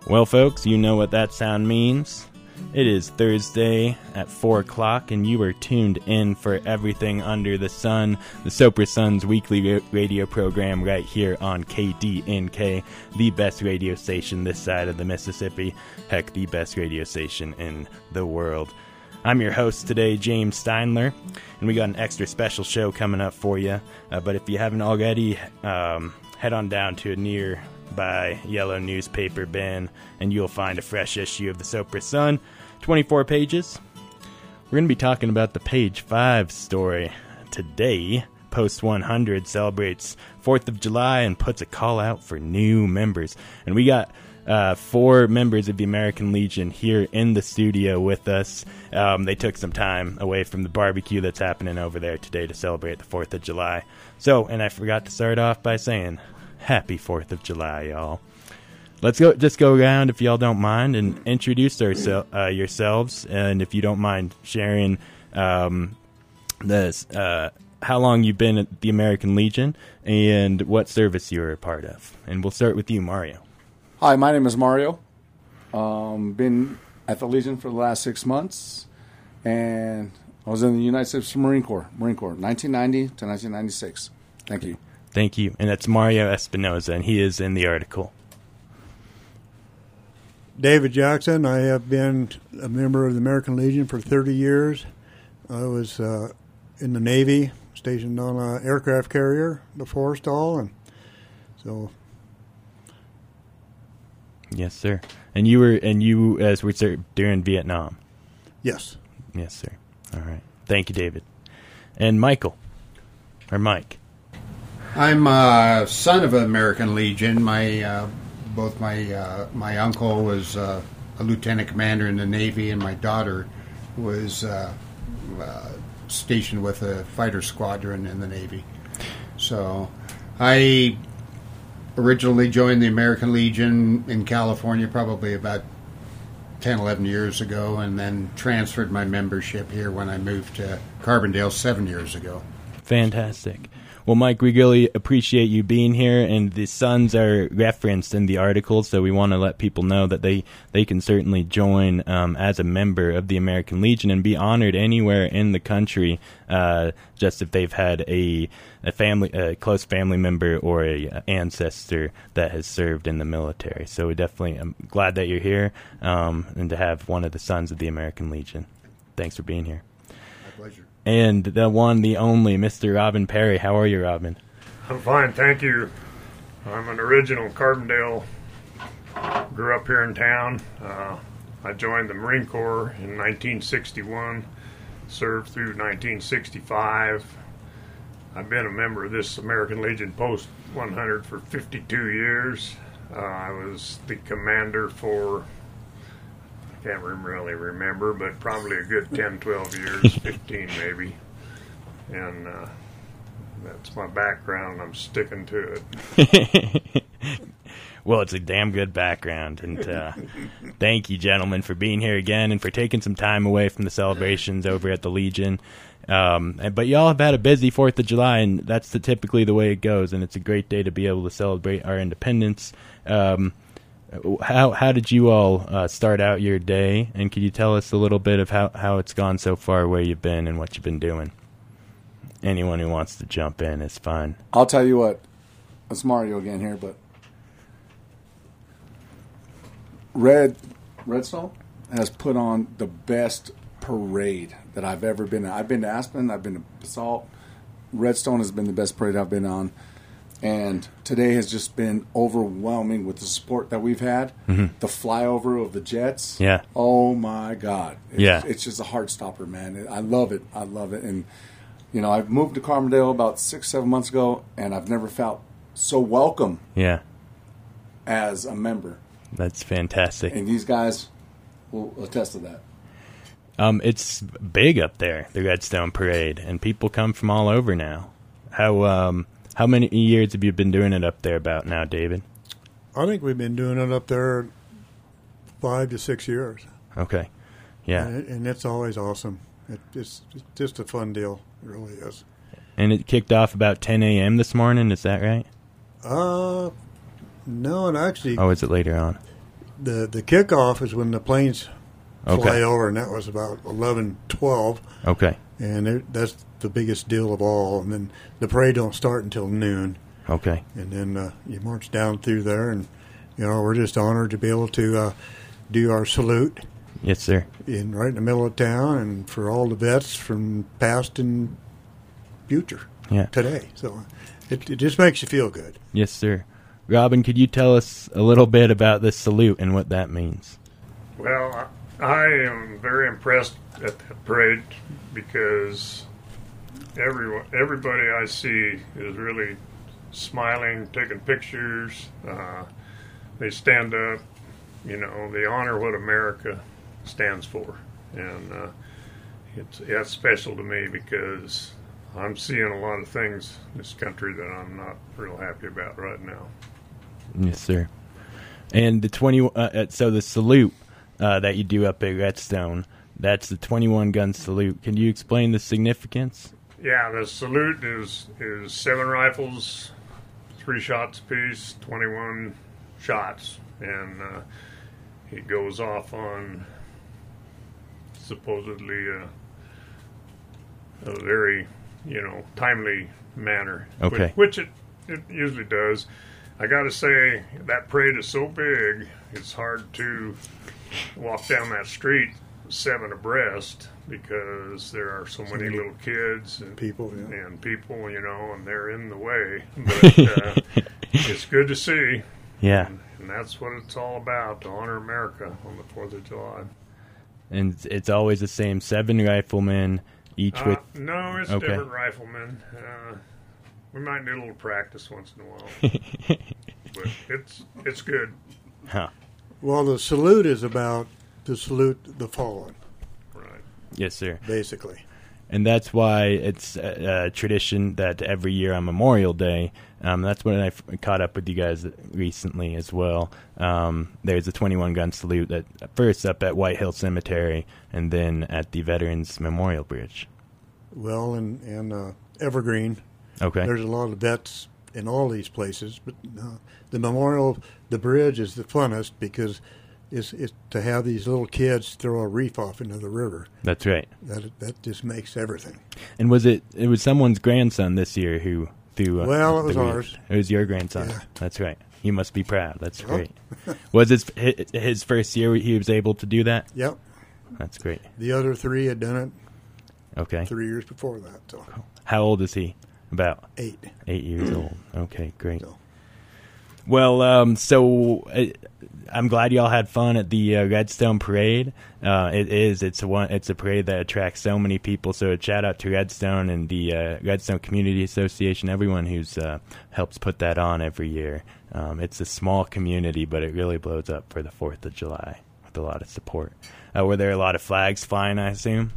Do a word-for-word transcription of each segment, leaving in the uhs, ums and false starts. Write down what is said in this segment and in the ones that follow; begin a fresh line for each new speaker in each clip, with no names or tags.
Well, folks, you know what that sound means. It is Thursday at four o'clock, and you are tuned in for everything under the sun, the Soper Suns weekly radio program right here on K D N K, the best radio station this side of the Mississippi, heck, the best radio station in the world. I'm your host today, James Steinler, and we got an extra special show coming up for you, uh, but if you haven't already, um, head on down to a near by yellow newspaper bin, and you'll find a fresh issue of the Soper Sun, twenty-four pages. We're going to be talking about the page five story today. Post one hundred celebrates fourth of July and puts a call out for new members. And we got uh, four members of the American Legion here in the studio with us. Um, they took some time away from the barbecue that's happening over there today to celebrate the fourth of July. So, and I forgot to start off by saying, happy fourth of July, y'all. Let's go. Just go around, if y'all don't mind, and introduce oursel- uh, yourselves. And if you don't mind sharing um, this, uh, how long you've been at the American Legion and what service you're a part of. And we'll start with you, Mario.
Hi, my name is Mario. Um, been at the Legion for the last six months, and I was in the United States Marine Corps, Marine Corps, nineteen ninety to nineteen ninety-six. Thank you.
Thank you. And that's Mario Espinoza, and he is in the article.
David Jackson. I have been a member of the American Legion for thirty years. I was uh, in the Navy, stationed on an aircraft carrier, the Forrestal, and so.
Yes, sir. And you were, and you as we were during Vietnam.
Yes.
Yes, sir. All right. Thank you, David. And Michael, or Mike.
I'm a son of an American Legion. My uh, both my uh, my uncle was uh, a lieutenant commander in the Navy, and my daughter was uh, uh, stationed with a fighter squadron in the Navy. So, I originally joined the American Legion in California probably about ten, eleven years ago, and then transferred my membership here when I moved to Carbondale seven years ago.
Fantastic. Well, Mike, we really appreciate you being here, and the Suns are referenced in the article, so we want to let people know that they, they can certainly join um, as a member of the American Legion and be honored anywhere in the country, uh, just if they've had a a family, a close family member or a ancestor that has served in the military. So we definitely, I'm glad that you're here, um, and to have one of the Sons of the American Legion. Thanks for being here.
My pleasure.
And the one, the only, Mister Robin Perry. How are you, Robin?
I'm fine, thank you. I'm an original Carbondale. Grew up here in town. Uh, I joined the Marine Corps in nineteen sixty-one, served through nineteen sixty-five. I've been a member of this American Legion Post one hundred for fifty-two years. Uh, I was the commander for, I can't really remember, but probably a good ten, twelve years, fifteen maybe. And uh, that's my background. I'm sticking to it.
Well, it's a damn good background. And uh, thank you, gentlemen, for being here again and for taking some time away from the celebrations over at the Legion. Um, but y'all have had a busy fourth of July, and that's the, typically the way it goes. And it's a great day to be able to celebrate our independence. Um How how did you all uh, start out your day, and could you tell us a little bit of how, how it's gone so far, where you've been, and what you've been doing? Anyone who wants to jump in is fine.
I'll tell you what. It's Mario again here, but Red Redstone has put on the best parade that I've ever been in. I've been to Aspen. I've been to Basalt. Redstone has been the best parade I've been on. And today has just been overwhelming with the support that we've had. Mm-hmm. The flyover of the jets.
Yeah.
Oh, my God. It's,
yeah.
It's just a heart stopper, man. I love it. I love it. And, you know, I've moved to Carbondale about six, seven months ago, and I've never felt so welcome
yeah.
as a member.
That's fantastic.
And these guys will attest to that.
Um, it's big up there, the Redstone Parade, and people come from all over now. How um. How many years have you been doing it up there about now, David?
I think we've been doing it up there five to six years.
Okay. Yeah.
And, it, and it's always awesome. It, it's, it's just a fun deal. It really is.
And it kicked off about ten a.m. this morning, is that right?
Uh, no, and actually...
Oh, is it later on?
the the kickoff is when the planes
Okay.
fly over, and that was about eleven, twelve.
Okay.
And it, that's the biggest deal of all. And then the parade don't start until noon.
Okay.
And then uh, you march down through there, and you know we're just honored to be able to uh, do our salute
Yes, sir.
in right in the middle of town, and for all the vets from past and future
Yeah.
today. So it, it just makes you feel good.
Yes, sir. Robin, could you tell us a little bit about this salute and what that means?
Well, I I am very impressed at the parade because everyone, everybody I see is really smiling, taking pictures. Uh, they stand up, you know, they honor what America stands for, and uh, it's that's special to me because I'm seeing a lot of things in this country that I'm not real happy about right now.
Yes, sir. And the twenty. Uh, uh, so the salute uh, that you do up at Redstone, that's the twenty-one gun salute. Can you explain the significance?
Yeah, the salute is is seven rifles, three shots apiece, twenty-one shots, and uh, it goes off on supposedly a, a very, you know, timely manner.
Okay.
Which, which it, it usually does. I got to say, that parade is so big, it's hard to walk down that street seven abreast because there are so many little kids and
People, yeah.
and people, you know, and they're in the way. But uh, it's good to see,
Yeah.
and, and that's what it's all about, to honor America on the fourth of July.
And it's always the same seven riflemen, each
Uh,
with.
no, it's
Okay.
different riflemen. Uh, we might need a little practice once in a while, but it's it's good.
Huh.
Well, the salute is about to salute the fallen,
Right.
Yes, sir.
basically.
And that's why it's a, a tradition that every year on Memorial Day, um, that's when I f- caught up with you guys recently as well. Um, there's a twenty-one gun salute that first up at White Hill Cemetery and then at the Veterans Memorial Bridge.
Well, and, and uh, Evergreen,
Okay.
there's a lot of vets in all these places, but uh, the memorial, the bridge is the funnest because it's, it's to have these little kids throw a reef off into the river.
That's right.
That that just makes everything.
And was it? It was someone's grandson this year who threw. Uh,
Well, it was
the wreath.
ours.
It was your grandson.
Yeah.
That's right. He must be proud. That's
Oh.
great. Was his his first year he was able to do that?
Yep.
That's great.
The other three had done it
Okay.
three years before that. So
How old is he? About
eight.
eight years old. Okay, great.
So.
Well, um, so uh, I'm glad y'all had fun at the uh, Redstone Parade. Uh, it is. It's a one. It's a parade that attracts so many people. So shout out to Redstone and the uh, Redstone Community Association. Everyone who's uh, helps put that on every year. Um, it's a small community, but it really blows up for the Fourth of July with a lot of support. Uh, were there a lot of flags flying? I assume.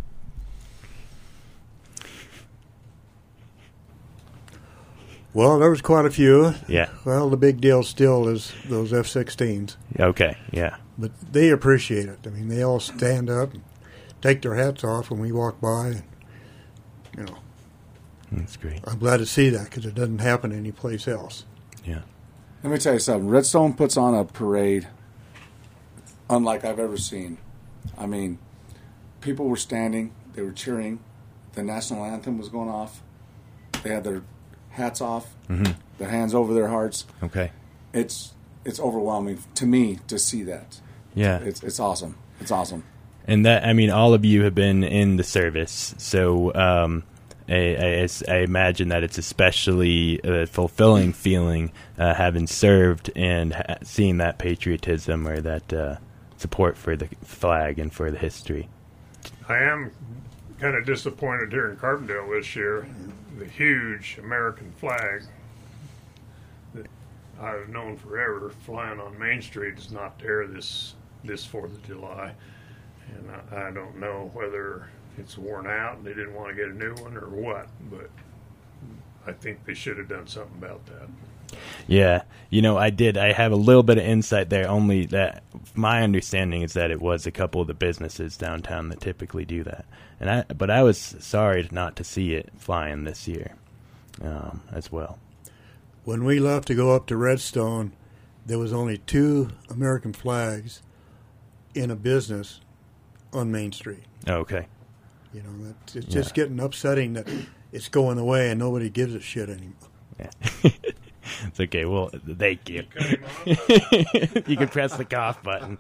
Well, there was quite a few.
Yeah.
Well, the big deal still is those F sixteens.
Okay. Yeah.
But they appreciate it. I mean, they all stand up and take their hats off when we walk by. And, you know,
That's great.
I'm glad to see that because it doesn't happen anyplace else.
Yeah.
Let me tell you something. Redstone puts on a parade unlike I've ever seen. I mean, people were standing, they were cheering, the national anthem was going off, they had their hats off,
Mm-hmm.
their hands over their hearts.
Okay.
It's it's overwhelming to me to see that.
Yeah.
It's it's awesome. It's awesome.
And that, I mean, all of you have been in the service, so um, I, I, I imagine that it's especially a fulfilling feeling uh, having served and ha- seeing that patriotism or that uh, support for the flag and for the history.
I am kind of disappointed here in Carbondale this year. The huge American flag that I've known forever flying on Main Street is not there this this Fourth of July, and I, I don't know whether it's worn out and they didn't want to get a new one or what. But I think they should have done something about that.
Yeah, you know, I did. I have a little bit of insight there. Only that my understanding is that it was a couple of the businesses downtown that typically do that. And I, but I was sorry not to see it flying this year, um, as well.
When we left to go up to Redstone, there was only two American flags in a business on Main Street.
Okay.
You know, that, it's just yeah. getting upsetting that it's going away and nobody gives a shit anymore.
Yeah. It's okay. Well, thank you. You can press the cough button.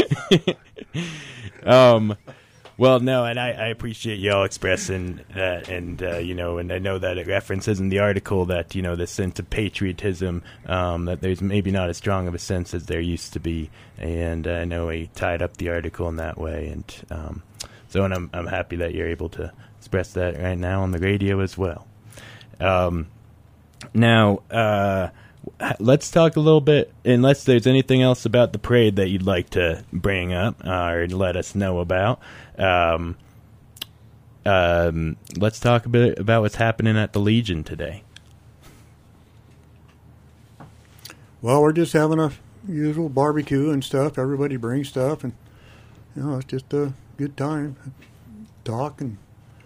um, well, no, and I, I appreciate y'all expressing that, and uh, you know, and I know that it references in the article that you know the sense of patriotism, um, that there's maybe not as strong of a sense as there used to be, and I know he tied up the article in that way, and um, so and I'm I'm happy that you're able to express that right now on the radio as well. Um, now, uh, let's talk a little bit, unless there's anything else about the parade that you'd like to bring up uh, or let us know about. Um, um, let's talk a bit about what's happening at the Legion today.
Well, we're just having a usual barbecue and stuff. Everybody brings stuff, and you know, it's just a good time. Talk and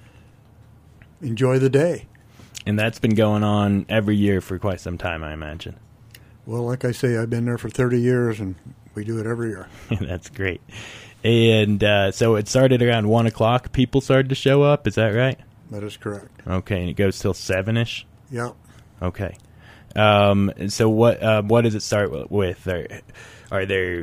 enjoy the day.
And that's been going on every year for quite some time, I imagine.
Well, like I say, I've been there for thirty years, and we do it every year.
That's great. And uh, so it started around one o'clock. People started to show up. Is that right?
That is correct.
Okay, and it goes till seven-ish?
Yeah.
Okay. Um, so what uh, what does it start with? Are, are there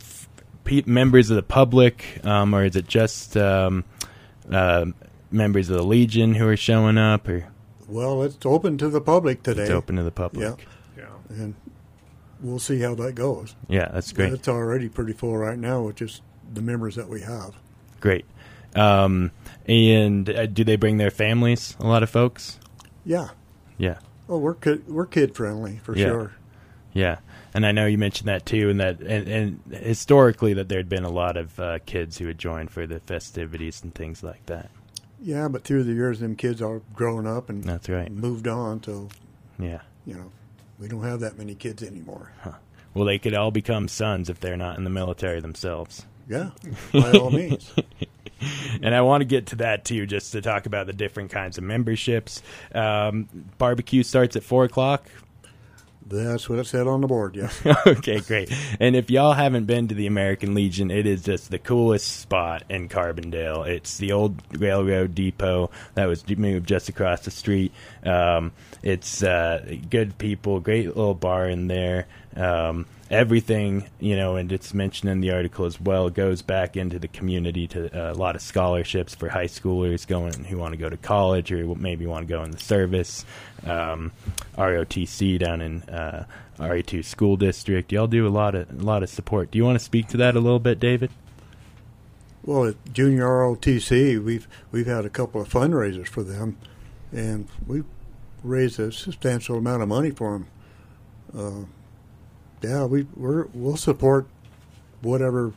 pe- members of the public, um, or is it just um, uh, members of the Legion who are showing up? Or
Well, it's open to the public today.
It's open to the public.
Yeah. Yeah. And we'll see how that goes.
Yeah, that's great.
It's already pretty full right now with just the members that we have.
Great. Um, and uh, do they bring their families, a lot of folks?
Yeah.
Yeah.
Oh, we're kid, we're kid friendly for
yeah.
sure.
Yeah. And I know you mentioned that too, and that and, and historically that there'd been a lot of uh, kids who had joined for the festivities and things like that.
Yeah, but through the years, them kids are grown up and
that's right.
moved on. So,
yeah,
you know, we don't have that many kids anymore.
Huh. Well, they could all become sons if they're not in the military themselves.
Yeah, by all means.
And I want to get to that too, just to talk about the different kinds of memberships. Um, barbecue starts at four o'clock.
That's what it said on the board, yeah.
Okay, great. And if y'all haven't been to the American Legion, it is just the coolest spot in Carbondale. It's the old railroad depot that was moved just across the street. Um, it's uh, good people, great little bar in there. Um, everything, you know, and it's mentioned in the article as well, goes back into the community to uh, a lot of scholarships for high schoolers going who want to go to college or maybe want to go in the service. Um, R O T C down in uh, R A two school district. Y'all do a lot of a lot of support. Do you want to speak to that a little bit, David?
Well, at Junior R O T C, we've we've had a couple of fundraisers for them, and we've raised a substantial amount of money for them. Uh, yeah, we we're, we'll support whatever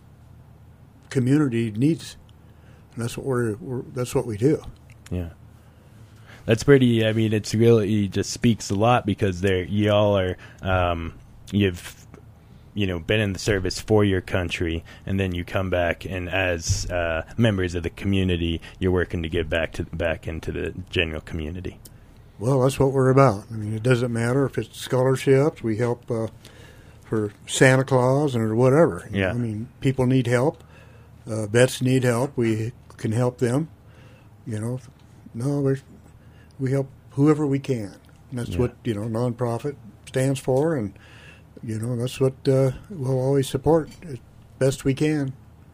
community needs, and that's what we're, we're that's what we do.
Yeah. That's pretty, I mean, it's really just speaks a lot because there y'all are, um, you've, you know, been in the service for your country, and then you come back, and as uh, members of the community, you're working to give back to back into the general community.
Well, that's what we're about. I mean, it doesn't matter if it's scholarships. We help uh, for Santa Claus or whatever.
Yeah.
I mean, people need help. Uh, vets need help. We can help them. You know, no, we're... We help whoever we can. And that's yeah. what, you know, nonprofit stands for, and, you know, that's what uh, we'll always support as best we can.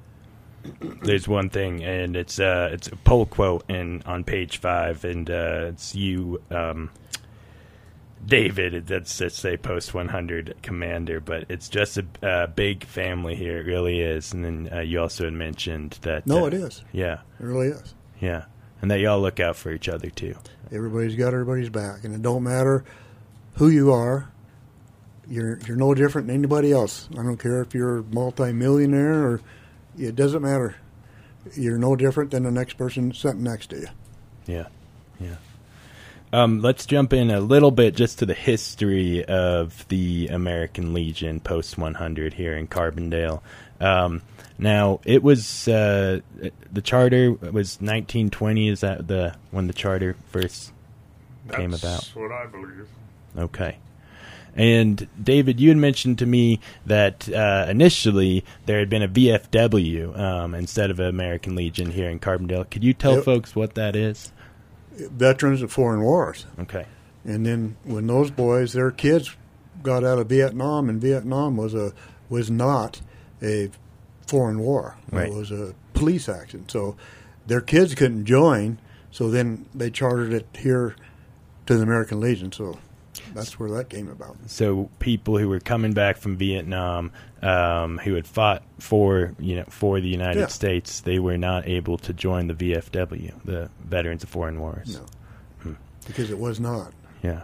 There's one thing, and it's uh, it's a poll quote in on page five, and uh, it's you, um, David. That's it's a Post one hundred commander, but it's just a uh, big family here. It really is. And then uh, you also had mentioned that.
No,
uh,
it is.
Yeah.
It really is.
Yeah. And that y'all look out for each other, too.
Everybody's got everybody's back, and it don't matter who you are. You're you're no different than anybody else. I don't care if you're a multi-millionaire or it doesn't matter. You're no different than the next person sitting next to you.
Yeah, yeah. Um, let's jump in a little bit just to the history of the American Legion Post one hundred here in Carbondale. Um, now, it was uh, the charter was nineteen twenty. Is that the when the charter first
That's
came about?
That's what I believe.
Okay. And David, you had mentioned to me that uh, initially there had been a V F W um, instead of American Legion here in Carbondale. Could you tell
Yep.
folks what that is?
Veterans of foreign wars.
Okay.
And then when those boys, their kids got out of Vietnam, and Vietnam was a was not a foreign war.
Right.
It was a police action. So their kids couldn't join, so then they chartered it here to the American Legion. So that's where that came about.
So people who were coming back from Vietnam, um, who had fought for you know for the United
Yeah.
States, they were not able to join the V F W, the Veterans of Foreign Wars.
No, because it was not.
Yeah.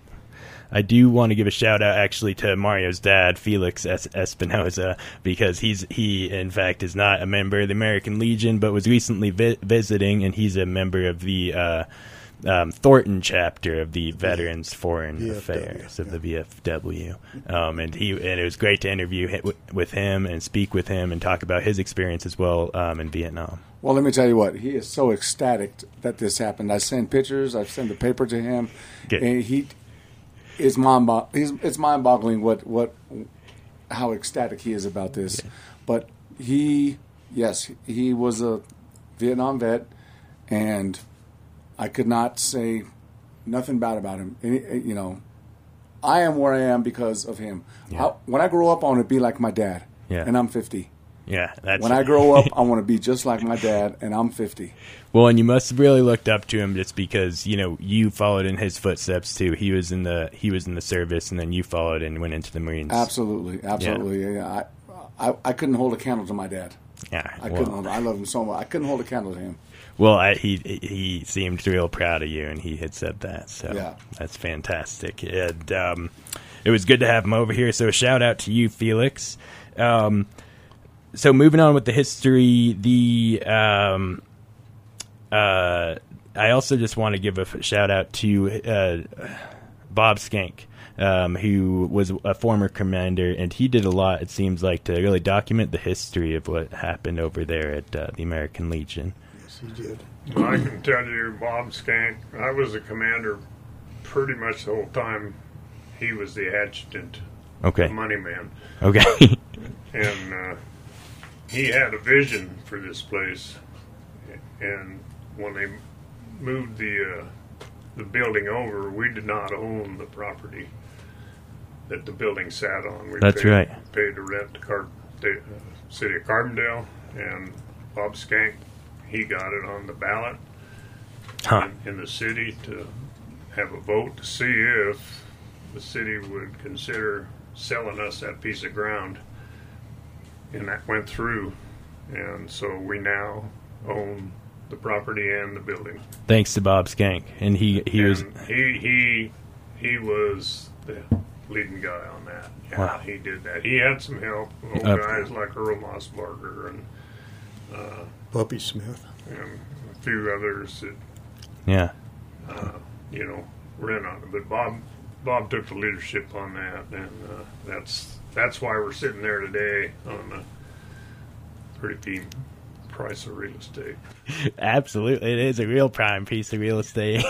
I do want to give a shout out actually to Mario's dad, Felix es- Espinoza, because he's he in fact is not a member of the American Legion, but was recently vi- visiting, and he's a member of the uh, um, Thornton chapter of the Veterans Foreign
V F W,
Affairs of
yeah.
the V F W. Um, and he and it was great to interview hi- w- with him and speak with him and talk about his experience as well um, in Vietnam.
Well, let me tell you what. He is so ecstatic that this happened. I send pictures. I've sent the paper to him,
Good.
and he is mind. He's it's mind boggling what what how ecstatic he is about this. But he, yes, he was a Vietnam vet, and I could not say nothing bad about him. Any- You know, I am where I am because of him.
Yeah.
I, when I grow up, I want to be like my dad,
Yeah.
and I'm fifty.
Yeah, that's
When I grow up, I want to be just like my dad, and I'm fifty.
Well, and you must have really looked up to him just because you know you followed in his footsteps too. He was in the he was in the service, and then you followed and went into the Marines.
Absolutely, absolutely. Yeah. I, I I couldn't hold a candle to my dad.
Yeah,
I
well,
couldn't. Hold, I love him so much. I couldn't hold a candle to him.
Well, I, he he seemed real proud of you, and he had said that. So
Yeah.
that's fantastic. And um, it was good to have him over here. So a shout out to you, Felix. Um, so moving on with the history, the um, uh, I also just want to give a f- shout out to uh, Bob Skank, um, who was a former commander, and he did a lot, it seems like, to really document the history of what happened over there at uh, the American Legion.
Yes, he did.
Well, I can tell you, Bob Skank, I was a commander pretty much the whole time. He was the adjutant,
Okay.
the money man.
Okay.
And uh, he had a vision for this place. And when they moved the uh, the building over, we did not own the property that the building sat on. We
That's
paid,
right.
paid to rent the Car- the, uh, city of Carbondale, and Bob Skank, he got it on the ballot
Huh.
in, in the city to have a vote to see if the city would consider selling us that piece of ground. And that went through, and so we now own the property and the building.
Thanks to Bob Skank, and he he
and
was
he he he was the leading guy on that. Yeah,
Wow.
he did that. He had some help, old
Uh,
guys like Earl Mossbarger and
Puppy Smith.
and a few others that
yeah.
you know were in on it. But Bob Bob took the leadership on that, and uh, that's that's why we're sitting there today on a pretty deep price of real estate.
Absolutely, it is a real prime piece of real estate,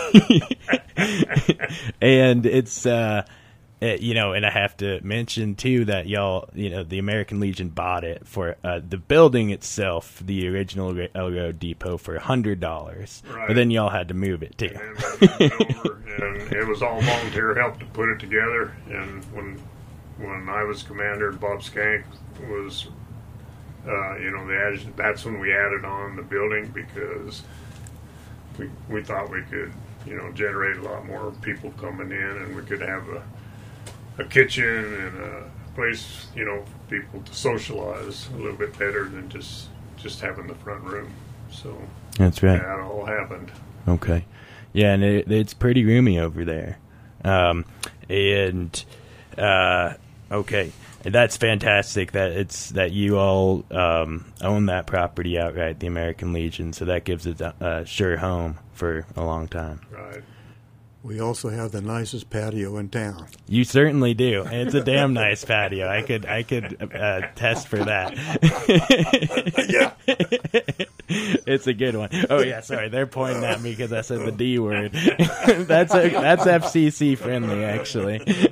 and it's uh, it, you know, and I have to mention too that y'all, you know, the American Legion bought it for uh, the building itself, the original Railroad Depot, for a hundred dollars,
Right.
but then y'all had to move it too.
And, I moved it over, and it was all volunteer help to put it together. And when when I was commander and Bob Skank was, uh, you know, the adjutant, that's when we added on the building because we we thought we could, you know, generate a lot more people coming in, and we could have a a kitchen and a place, you know, for people to socialize a little bit better than just just having the front room. So
That's right.
that all happened.
Okay. Yeah, and it, it's pretty roomy over there. Um, and uh, okay, that's fantastic that it's that you all um, own that property outright, the American Legion. So that gives it a, a sure home for a long time.
Right.
We also have the nicest patio in town.
You certainly do. And it's a damn nice patio. I could I could uh, test for that.
Yeah.
It's a good one. Oh yeah, sorry, they're pointing at me because I said the D word. that's a, that's F C C friendly, actually.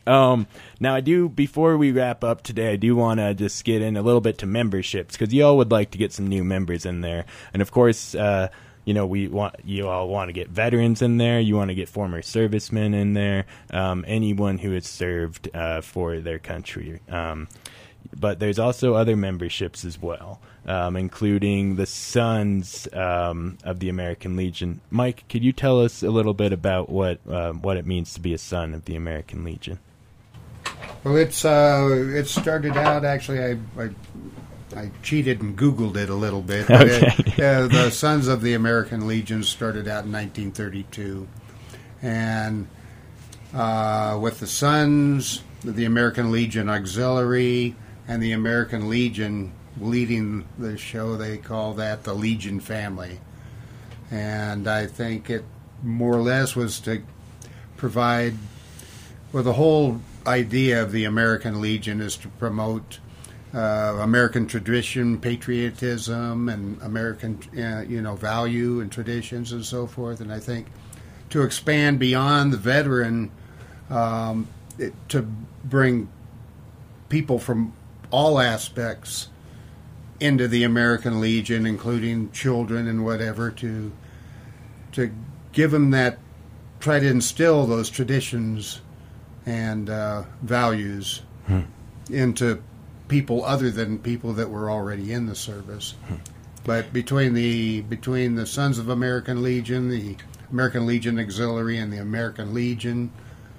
Um, now, I do, before we wrap up today, I do want to just get in a little bit to memberships, because you all would like to get some new members in there. And, of course, uh, you know, we want you all want to get veterans in there. You want to get former servicemen in there, um, anyone who has served uh, for their country. Um, but there's also other memberships as well, um, including the Sons um, of the American Legion. Mike, could you tell us a little bit about what uh, what it means to be a Son of the American Legion?
Well, it's uh, it started out actually. I, I I cheated and Googled it a little bit. But
Okay.
It, uh, the Sons of the American Legion started out in nineteen thirty-two, and uh, with the Sons of the American Legion Auxiliary and the American Legion leading the show, they call that the Legion family. And I think it more or less was to provide, well, the whole idea of the American Legion is to promote uh, American tradition, patriotism, and American, uh, you know, value and traditions and so forth. And I think to expand beyond the veteran, um, it, to bring people from all aspects into the American Legion, including children and whatever, to to give them that, try to instill those traditions and uh, values hmm. into people other than people that were already in the service. Hmm. But between the between the Sons of American Legion, the American Legion Auxiliary, and the American Legion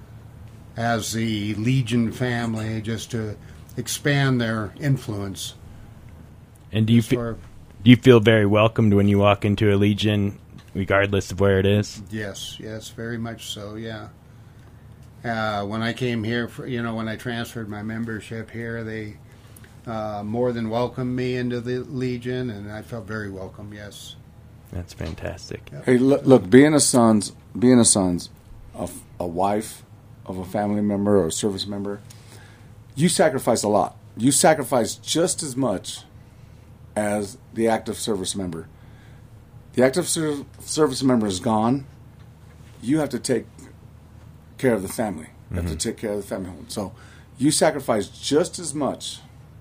as the Legion family, just to expand their influence.
And do you fe- do you feel very welcomed when you walk into a Legion, regardless of where it is?
Yes, yes, very much so. Yeah. Uh, when I came here, for, you know, when I transferred my membership here, they uh, more than welcomed me into the Legion, and I felt very welcome. Yes.
That's fantastic.
Yep.
Hey, look, look, being a son's, being a son's, a, a wife of a family member or a service member, you sacrifice a lot. You sacrifice just as much as the active service member. The active ser- service member is gone. You have to take care of the family. You mm-hmm. have to take care of the family home. So you sacrifice just as much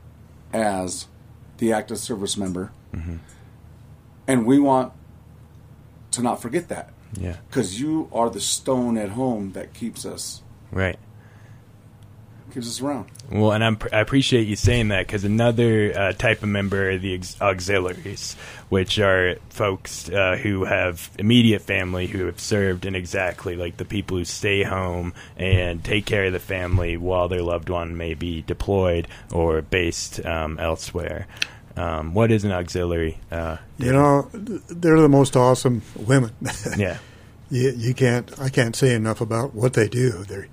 as the active service member. Mm-hmm. And we want to not forget that.
Yeah.
Because you are the stone at home that keeps us.
Right.
Keeps us around.
Well, and I'm, I appreciate you saying that, because another uh, type of member are the ex- auxiliaries, which are folks uh, who have immediate family who have served, and exactly like the people who stay home and take care of the family while their loved one may be deployed or based um, elsewhere. Um, what is an auxiliary? Uh,
you know, they're the most awesome women.
Yeah.
You, you can't. I can't say enough about what they do. They're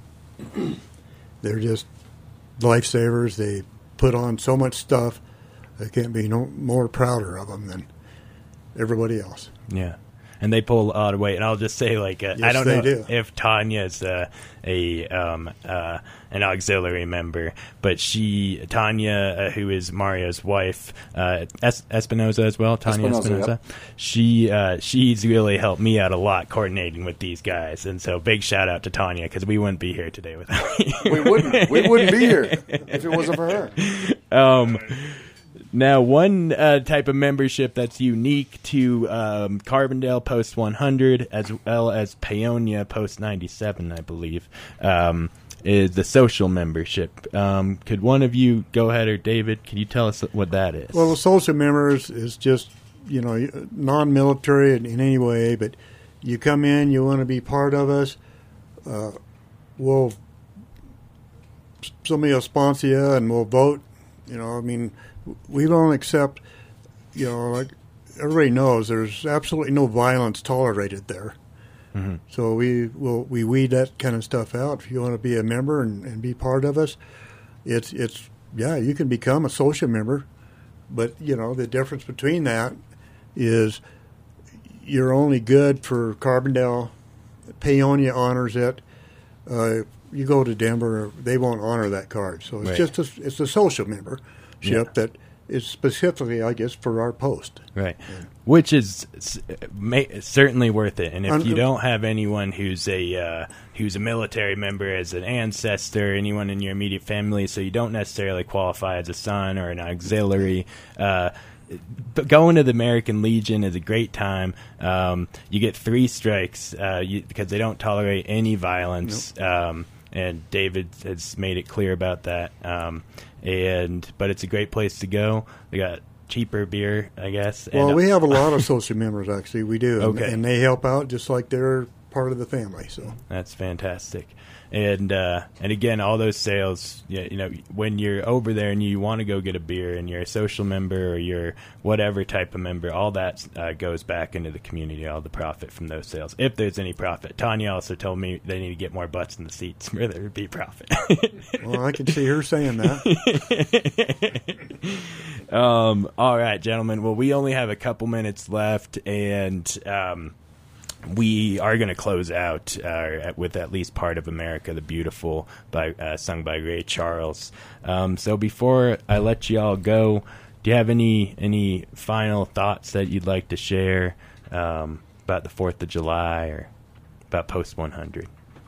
they're just lifesavers. They put on so much stuff. I can't be no more prouder of them than everybody else.
Yeah, and they pull a lot of weight. And I'll just say, like, uh,
yes,
I don't
they
know
do.
if Tanya's uh, a um, uh, an auxiliary member, but she, Tanya, uh, who is Mario's wife, uh, es- Espinoza as well, Tanya
Espinoza,
Espinoza,
yep.
she uh, she's really helped me out a lot coordinating with these guys, and so big shout out to Tanya, because we wouldn't be here today without you.
We wouldn't. We wouldn't be here if it wasn't for her.
Um, Now, one uh, type of membership that's unique to um, Carbondale Post one hundred, as well as Paonia Post ninety-seven, I believe, um, is the social membership. Um, could one of you go ahead, or David, could you tell us what that is?
Well, the social members is just, you know, non-military in, in any way, but you come in, you want to be part of us, uh, we'll, somebody will sponsor you and we'll vote. You know, I mean, we don't accept, you know, like everybody knows, there's absolutely no violence tolerated there. Mm-hmm. So we will we weed that kind of stuff out. If you want to be a member and, and be part of us, it's it's yeah, you can become a social member, but you know the difference between that is you're only good for Carbondale. Paonia honors it. Uh, you go to Denver, they won't honor that card. So it's
right.
just a, it's a social membership yeah. that is specifically, I guess, for our post.
Right, yeah. Which is may, certainly worth it. And if
Un-
you don't have anyone who's a uh, who's a military member as an ancestor, anyone in your immediate family, so you don't necessarily qualify as a son or an auxiliary, uh, but going to the American Legion is a great time. Um, you get three strikes uh, you, because they don't tolerate any violence. Nope. Um, and David has made it clear about that. Um, and but it's a great place to go. They got cheaper beer, I guess.
Well,
and,
we have a lot of social members, actually. We do.
Okay.
And, and they help out just like they're part of the family. So
that's fantastic. And uh, and again, all those sales, you know, when you're over there and you want to go get a beer and you're a social member or you're whatever type of member, all that uh, goes back into the community, all the profit from those sales, if there's any profit. Tanya also told me they need to get more butts in the seats for there to be profit.
Well, I can see her saying that.
um, all right, gentlemen. Well, we only have a couple minutes left, and um, we are going to close out uh, with at least part of America the Beautiful, by uh, sung by Ray Charles. Um, so before I let you all go, do you have any any final thoughts that you'd like to share um, about the fourth of July or about Post one hundred?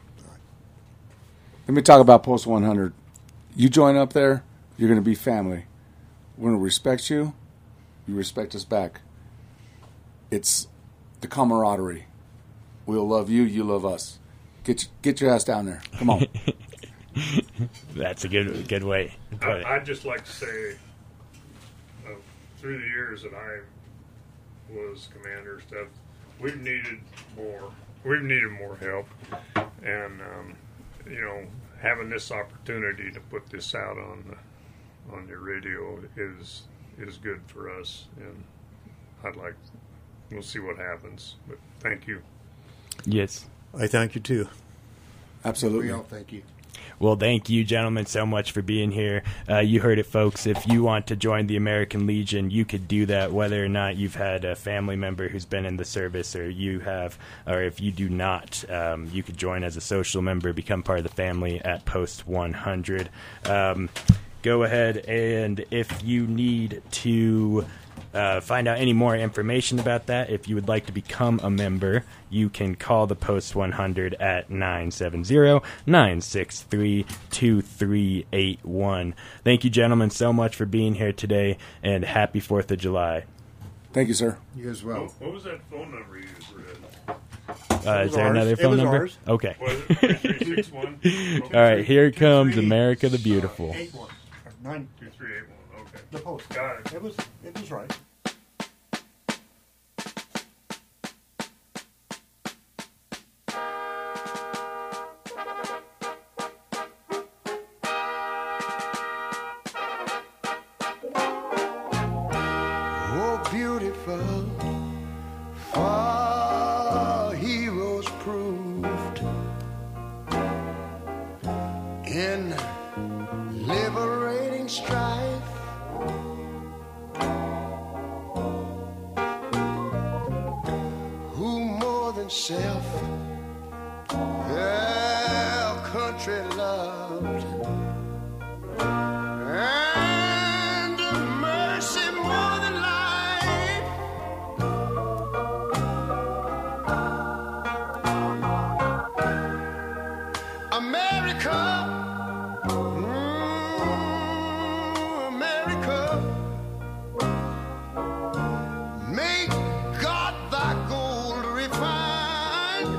Let me talk about Post one hundred. You join up there, you're going to be family. We're going to respect you. You respect us back. It's the camaraderie. We'll love you. You love us. Get your, get your ass down there. Come on.
That's a good good way to put it.
I, I'd just like to say, uh, through the years that I was commander, stuff, we've needed more. We've needed more help, and um, you know, having this opportunity to put this out on the, on the radio is is good for us, and I'd like. We'll see what happens, but thank you.
Yes.
I thank you, too.
Absolutely.
We all thank you.
Well, thank you, gentlemen, so much for being here. Uh, you heard it, folks. If you want to join the American Legion, you could do that, whether or not you've had a family member who's been in the service, or you have, or if you do not, um, you could join as a social member, become part of the family at Post one hundred. Um, go ahead, and if you need to Uh, find out any more information about that, if you would like to become a member, you can call the Post one hundred at nine seven zero, nine six three, two three eight one. Thank you, gentlemen, so much for being here today, and happy fourth of July.
Thank you, sir.
You as well.
What, what was that phone number you used, Red?
Uh, is there
ours.
another
It
phone
was
number?
ours.
Okay.
Was it three three six one?
All right, here comes America the Beautiful.
Eight one. Nine.
two three eight one, okay.
The post.
Got it.
It was, it was right.
Oh, beautiful, for heroes proved in liberating strife. Who more than self their country loved, and mercy more than life. America, mm, America, make God thy gold refined,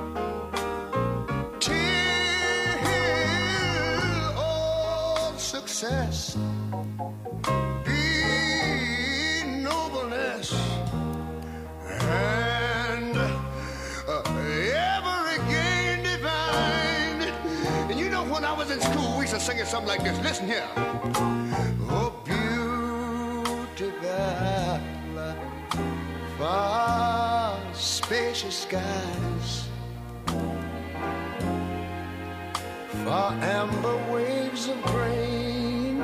till all success be nobleness, and uh, ever again divine. And you know, when I was in school, we used to sing it something like this. Listen here. Oh, beautiful, far spacious skies, far amber waves of grain,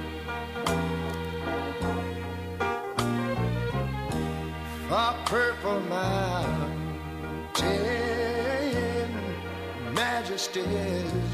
far purple mountain majesties,